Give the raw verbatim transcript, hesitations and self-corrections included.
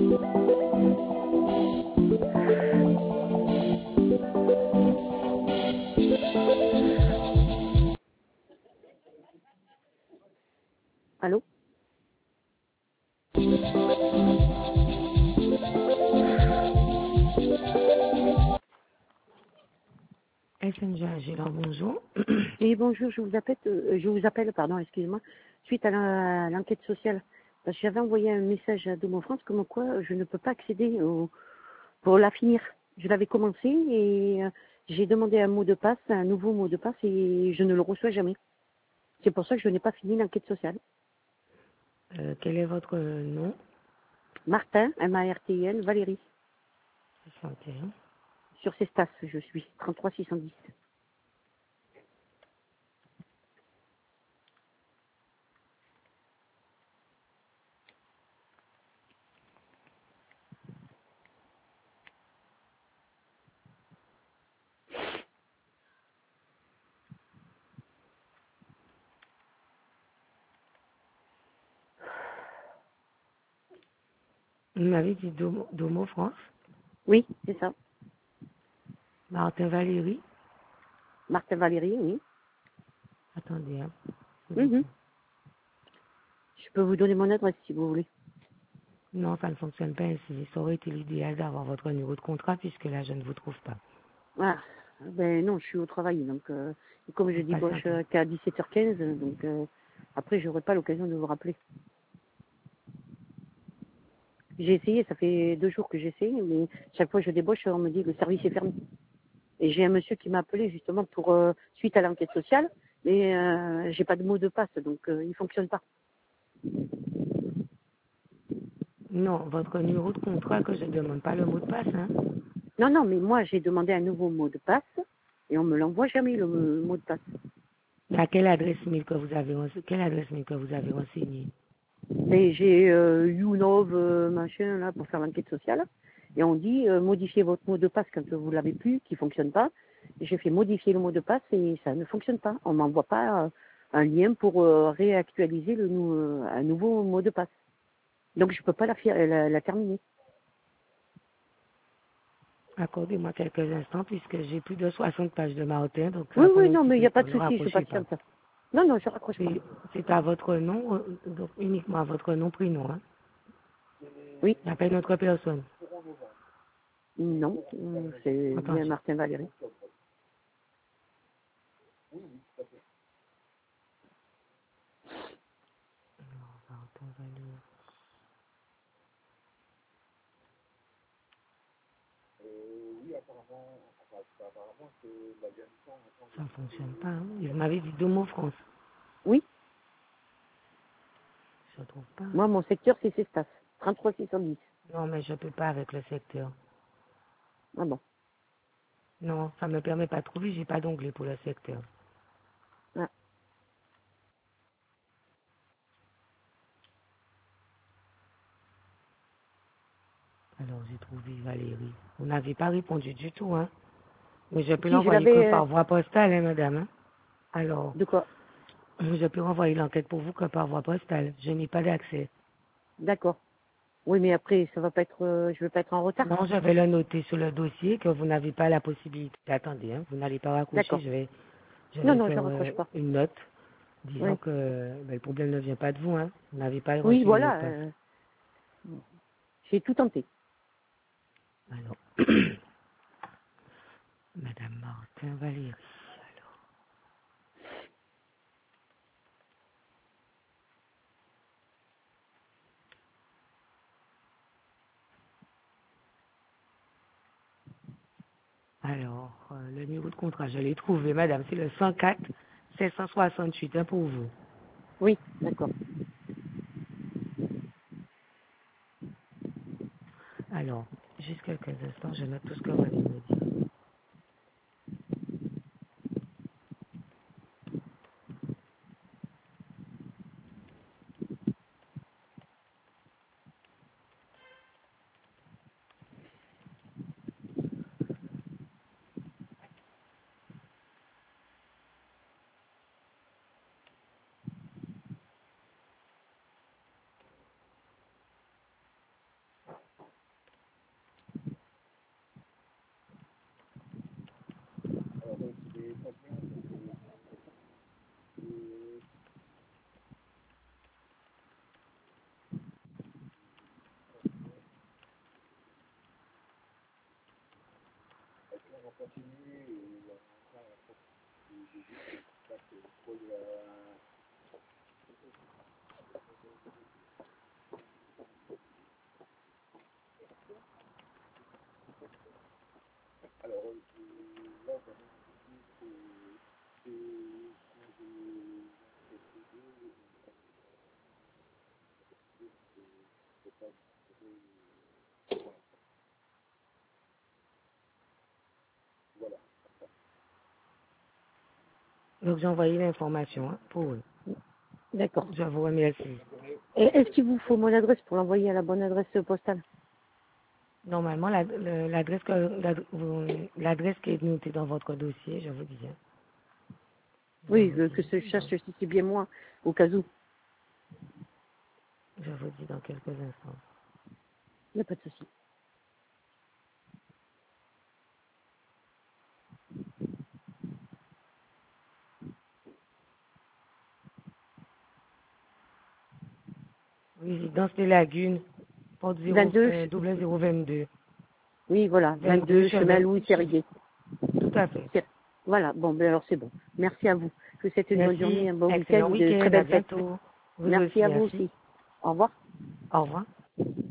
Allô? S N G A G, alors bonjour. Oui, bonjour, je vous appelle, euh, je vous appelle, pardon, excusez-moi, suite à la- à l'enquête sociale. Parce que j'avais envoyé un message à Domo France comme quoi je ne peux pas accéder au, pour la finir. Je l'avais commencé et euh, j'ai demandé un mot de passe, un nouveau mot de passe et je ne le reçois jamais. C'est pour ça que je n'ai pas fini l'enquête sociale. Euh, quel est votre nom? Martin, M A R T I N, Valérie. soixante et un. Sur Cestas, je suis, trente-trois six cent dix. Vous m'avez dit Domo, Domo France. Oui, c'est ça. Martin Valérie. Martin Valérie, oui. Attendez, hein. Mhm. Je peux vous donner mon adresse si vous voulez. Non, ça ne fonctionne pas ainsi. Ça aurait été l'idéal d'avoir votre numéro de contrat puisque là, je ne vous trouve pas. Ah, ben non, je suis au travail, donc euh, et comme je débauche Patientez. euh, qu'à dix-sept heures quinze, donc euh, après j'aurai pas l'occasion de vous rappeler. J'ai essayé, ça fait deux jours que j'essaye, mais chaque fois que je débauche, on me dit que le service est fermé. Et j'ai un monsieur qui m'a appelé justement pour euh, suite à l'enquête sociale, mais euh, j'ai pas de mot de passe, donc euh, il fonctionne pas. Non, votre numéro de contrat que je ne demande pas le mot de passe, hein. Non, non, mais moi j'ai demandé un nouveau mot de passe et on me l'envoie jamais le euh, mot de passe. À quelle adresse mail que vous avez rense- quelle adresse mail que vous avez renseignée? Mais j'ai euh, YouNov, euh, machin, là, pour faire l'enquête sociale. Et on dit, euh, modifiez votre mot de passe quand vous l'avez plus, qui fonctionne pas. Et j'ai fait modifier le mot de passe et ça ne fonctionne pas. On m'envoie pas euh, un lien pour euh, réactualiser le nou- euh, un nouveau mot de passe. Donc je peux pas la, fi- la, la terminer. Accordez-moi quelques instants puisque j'ai plus de soixante pages de Martin, donc ça Oui, va prendre oui, un non, petit mais il peu n'y de a pas temps. de Ne souci, je raccrochez patiente pas. comme ça. Non, non, je raccroche pas. C'est c'est à votre nom, euh, donc uniquement à votre nom, prénom, hein. Oui, Il n'y a pas une autre personne. non, euh, c'est bien Attention. Martin Valéry. Ça ne fonctionne pas, hein. Vous m'avez dit deux mots France. Oui, Je ne trouve pas. moi mon secteur c'est Cestas, trente-trois six cent dix. Non, mais je ne peux pas avec le secteur. Ah bon. Non, ça ne me permet pas de trouver, j'ai pas d'onglet pour le secteur. Ah. Alors j'ai trouvé Valérie. Vous n'avez pas répondu du tout, hein. Mais je peux Si je l'envoyer que l'avais, euh, par voie postale, hein, madame, hein. Alors, de quoi? je peux renvoyer l'enquête pour vous que par voie postale. Je n'ai pas d'accès. D'accord. Oui, mais après, ça va pas être, euh, je vais pas être en retard. Non, je vais le noter sur le dossier que vous n'avez pas la possibilité. Attendez, hein, vous n'allez pas raccrocher, D'accord. je vais, je Non, vais non, je faire raccroche euh, pas. une note disant Oui. que ben, le problème ne vient pas de vous, hein. Vous n'avez pas Oui, reçu le mot de voilà. passe. euh, j'ai tout tenté. Alors, Madame Martin Valérie. Alors, euh, le numéro de contrat, je l'ai trouvé, madame, c'est le cent quatre sept cent soixante-huit, hein, pour vous. Oui, d'accord. Alors, juste quelques instants, je note tout ce que vous allez me dire. Donc j'ai envoyé l'information hein, pour eux. D'accord. Je vous remercie. Et est-ce qu'il vous faut mon adresse pour l'envoyer à la bonne adresse postale? Normalement, la- le- l'adresse que l'ad- vous- l'adresse qui est notée dans votre dossier, je vous dis. hein. Je Oui, vous euh, que dis, je cherche si c'est bien moi, au cas où. je vous dis dans quelques instants. Il n'y a pas de souci. Résidence des Lagunes, porte zéro, vingt-deux, euh, double zéro vingt-deux. oui, voilà, vingt-deux vingt-deux, chemin chemin. Louis Terrier. Tout à fait. Voilà, bon, ben alors c'est bon. Merci à vous. Je vous souhaite une bonne Merci. journée, un bon week-end Excellent et de très week-end. À belles fêtes. bientôt. Vous Merci aussi, à vous merci. aussi. Au revoir. Au revoir.